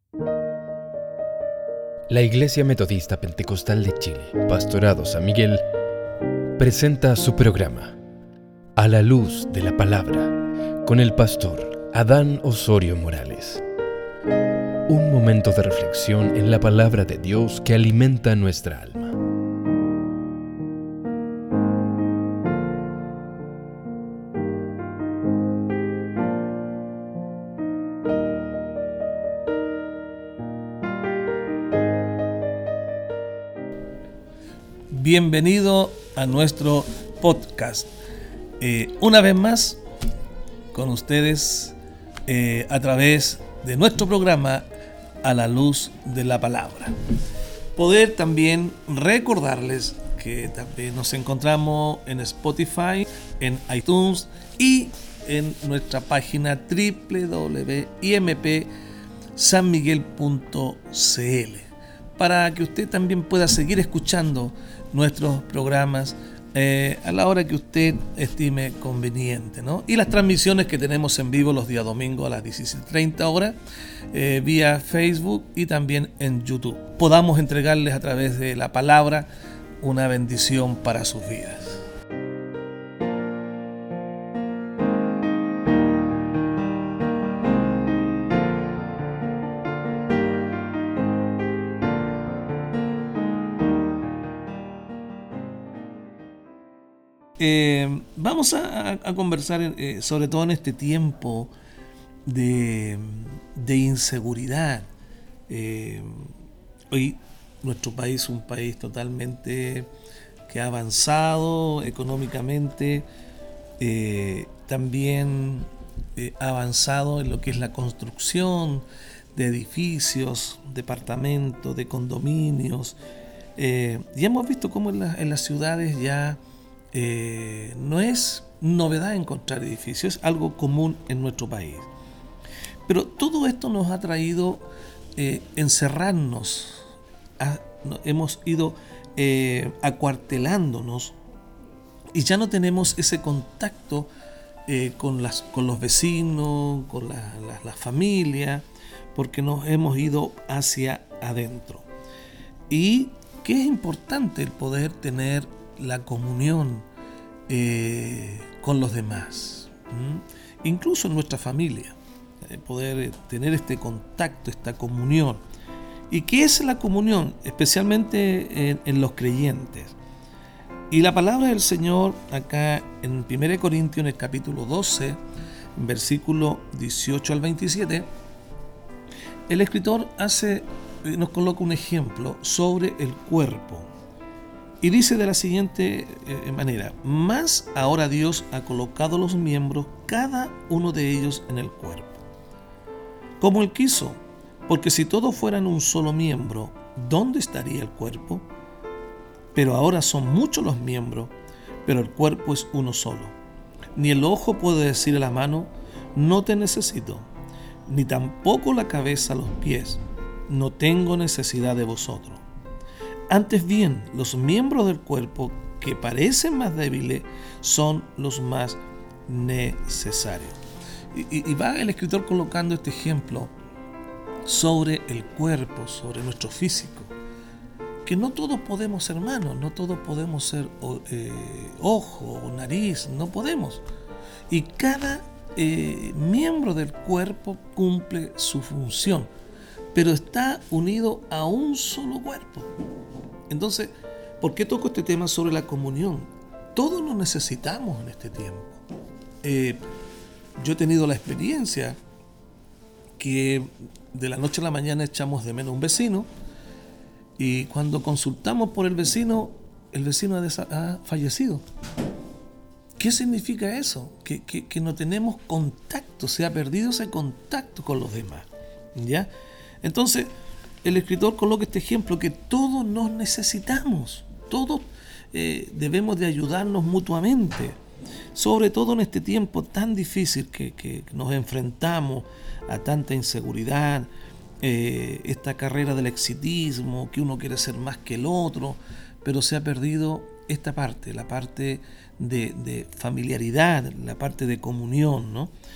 La Iglesia Metodista Pentecostal de Chile, Pastorado San Miguel, presenta su programa A la Luz de la Palabra, con el pastor Adán Osorio Morales. Un momento de reflexión en la palabra de Dios que alimenta nuestra alma. Bienvenido a nuestro podcast. Una vez más con ustedes a través de nuestro programa A la Luz de la Palabra. Poder también recordarles que también nos encontramos en Spotify, en iTunes y en nuestra página www.impsanmiguel.cl para que usted también pueda seguir escuchando nuestros programas a la hora que usted estime conveniente, ¿no? Y las transmisiones que tenemos en vivo los días domingos a las 17:30 horas vía Facebook y también en YouTube. Podamos entregarles a través de la palabra una bendición para sus vidas. Vamos a conversar sobre todo en este tiempo de inseguridad. Hoy nuestro país es un país totalmente que ha avanzado económicamente, también ha avanzado en lo que es la construcción de edificios, departamentos, de condominios. Y hemos visto cómo en las ciudades ya no es novedad encontrar edificios, es algo común en nuestro país. Pero todo esto nos ha traído encerrarnos, hemos ido acuartelándonos y ya no tenemos ese contacto con los vecinos, con la familia, porque nos hemos ido hacia adentro. Y que es importante el poder tener la comunión con los demás, incluso en nuestra familia, poder tener este contacto, esta comunión. ¿Y qué es la comunión? Especialmente en los creyentes. Y la palabra del Señor acá en 1 Corintios, en el capítulo 12, versículo 18 al 27, el escritor nos coloca un ejemplo sobre el cuerpo. Y dice de la siguiente manera: mas ahora Dios ha colocado los miembros, cada uno de ellos, en el cuerpo, como Él quiso, porque si todos fueran un solo miembro, ¿dónde estaría el cuerpo? Pero ahora son muchos los miembros, pero el cuerpo es uno solo. Ni el ojo puede decir a la mano, no te necesito, ni tampoco la cabeza a los pies, no tengo necesidad de vosotros. Antes bien, los miembros del cuerpo que parecen más débiles son los más necesarios. Y va el escritor colocando este ejemplo sobre el cuerpo, sobre nuestro físico. Que no todos podemos ser manos, no todos podemos ser ojo o nariz, no podemos. Y cada miembro del cuerpo cumple su función, pero está unido a un solo cuerpo. Entonces, ¿por qué toco este tema sobre la comunión? Todos nos necesitamos en este tiempo. Yo he tenido la experiencia que de la noche a la mañana echamos de menos a un vecino y cuando consultamos por el vecino ha fallecido. ¿Qué significa eso? Que no tenemos contacto, se ha perdido ese contacto con los demás, ¿ya? Entonces, el escritor coloca este ejemplo que todos nos necesitamos, todos debemos de ayudarnos mutuamente, sobre todo en este tiempo tan difícil que nos enfrentamos a tanta inseguridad, esta carrera del exitismo, que uno quiere ser más que el otro, pero se ha perdido esta parte, la parte de familiaridad, la parte de comunión, ¿no?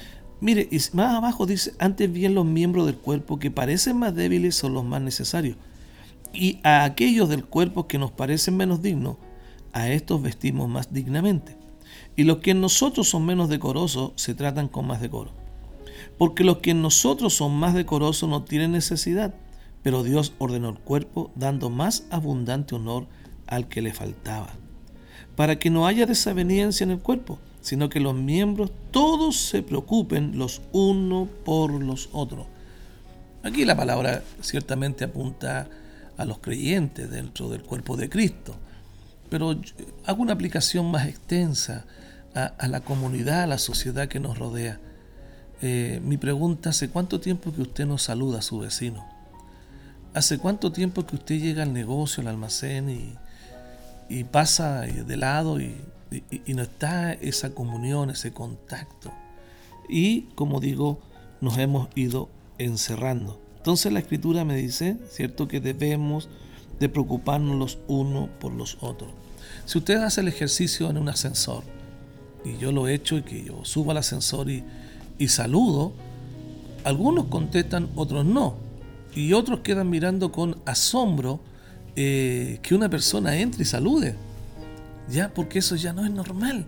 Mire, y más abajo dice, antes bien los miembros del cuerpo que parecen más débiles son los más necesarios. Y a aquellos del cuerpo que nos parecen menos dignos, a estos vestimos más dignamente. Y los que en nosotros son menos decorosos se tratan con más decoro. Porque los que en nosotros son más decorosos no tienen necesidad, pero Dios ordenó el cuerpo dando más abundante honor al que le faltaba, para que no haya desaveniencia en el cuerpo, sino que los miembros todos se preocupen los unos por los otros. Aquí la palabra ciertamente apunta a los creyentes dentro del cuerpo de Cristo, pero hago una aplicación más extensa a la comunidad, a la sociedad que nos rodea. Mi pregunta, ¿hace cuánto tiempo que usted no saluda a su vecino? ¿Hace cuánto tiempo que usted llega al negocio, al almacén y pasa de lado y no está esa comunión, ese contacto? Y como digo, nos hemos ido encerrando. Entonces la Escritura me dice, ¿cierto?, que debemos de preocuparnos los unos por los otros. Si usted hace el ejercicio en un ascensor, y yo lo he hecho, y que yo subo al ascensor y saludo, algunos contestan, otros no, y otros quedan mirando con asombro que una persona entre y salude, ya, porque eso ya no es normal,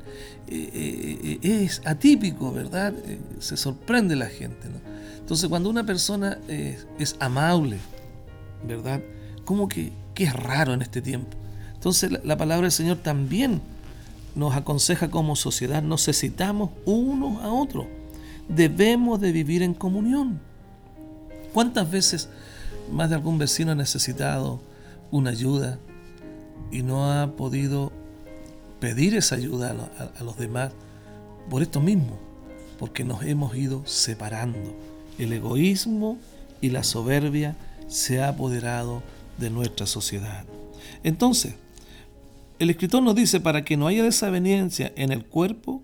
es atípico, ¿verdad? Se sorprende la gente, ¿no? Entonces, cuando una persona es amable, ¿verdad? Como que es raro en este tiempo. Entonces, la palabra del Señor también nos aconseja como sociedad, necesitamos unos a otros. Debemos de vivir en comunión. ¿Cuántas veces más de algún vecino ha necesitado una ayuda y no ha podido pedir esa ayuda a los demás por esto mismo? Porque nos hemos ido separando. El egoísmo y la soberbia se ha apoderado de nuestra sociedad. Entonces, el escritor nos dice, para que no haya desaveniencia en el cuerpo,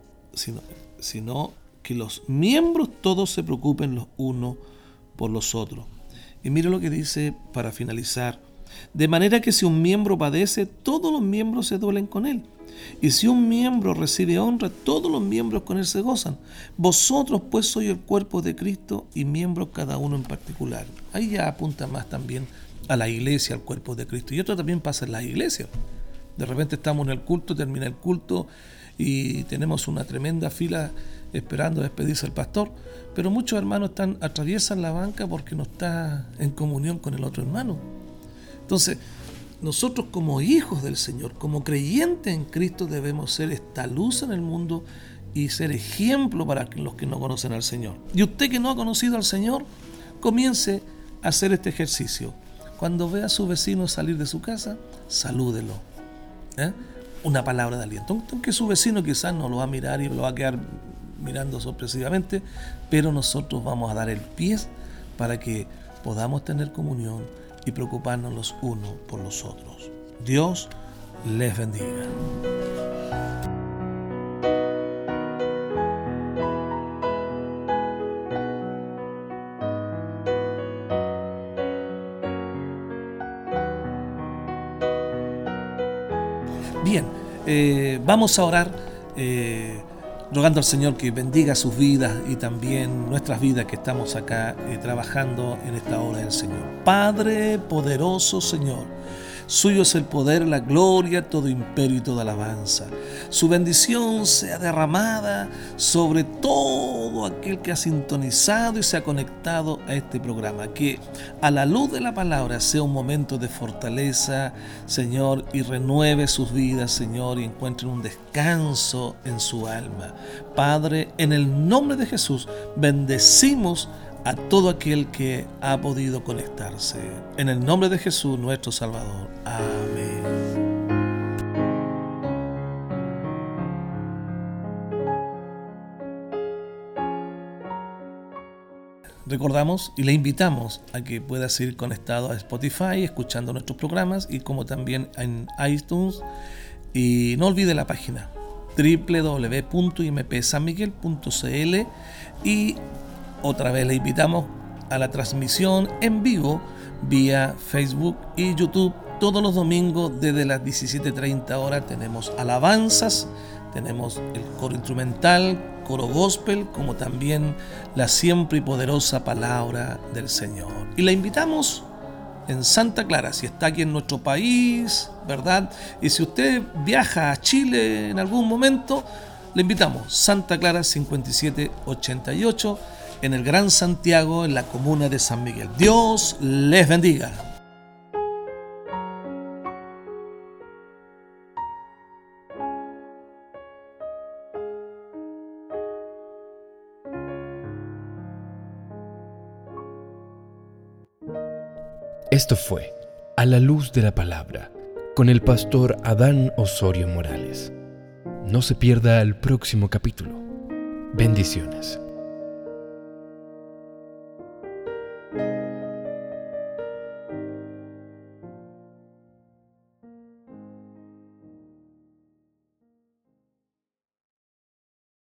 sino que los miembros todos se preocupen los unos por los otros. Y mire lo que dice para finalizar. De manera que si un miembro padece, todos los miembros se duelen con él. Y si un miembro recibe honra, todos los miembros con él se gozan. Vosotros pues sois el cuerpo de Cristo y miembros cada uno en particular. Ahí ya apunta más también a la iglesia, al cuerpo de Cristo. Y esto también pasa en la iglesia. De repente estamos en el culto, termina el culto y tenemos una tremenda fila esperando despedirse el pastor, pero muchos hermanos atraviesan la banca porque no está en comunión con el otro hermano. Entonces, nosotros como hijos del Señor, como creyentes en Cristo, debemos ser esta luz en el mundo y ser ejemplo para los que no conocen al Señor. Y usted que no ha conocido al Señor, comience a hacer este ejercicio. Cuando vea a su vecino salir de su casa, salúdelo. Una palabra de aliento. Aunque su vecino quizás no lo va a mirar y lo va a quedar mirando sorpresivamente, pero nosotros vamos a dar el pie para que podamos tener comunión y preocuparnos los unos por los otros. Dios les bendiga. Bien, vamos a orar rogando al Señor que bendiga sus vidas y también nuestras vidas que estamos acá trabajando en esta obra del Señor. Padre poderoso Señor, suyo es el poder, la gloria, todo imperio y toda alabanza. Su bendición sea derramada sobre todo aquel que ha sintonizado y se ha conectado a este programa. Que a la luz de la palabra sea un momento de fortaleza, Señor, y renueve sus vidas, Señor, y encuentren un descanso en su alma. Padre, en el nombre de Jesús, bendecimos a todo aquel que ha podido conectarse. En el nombre de Jesús, nuestro Salvador. Amén. Recordamos y le invitamos a que pueda seguir conectado a Spotify, escuchando nuestros programas y como también en iTunes. Y no olvide la página www.impsanmiguel.cl y otra vez le invitamos a la transmisión en vivo vía Facebook y YouTube. Todos los domingos desde las 17:30 horas tenemos alabanzas, tenemos el coro instrumental coro gospel, como también la siempre y poderosa palabra del Señor. Y la invitamos en Santa Clara, si está aquí en nuestro país, ¿verdad? Y si usted viaja a Chile en algún momento, le invitamos. Santa Clara 5788, en el Gran Santiago, en la comuna de San Miguel. Dios les bendiga. Esto fue A la Luz de la Palabra, con el pastor Adán Osorio Morales. No se pierda el próximo capítulo. Bendiciones.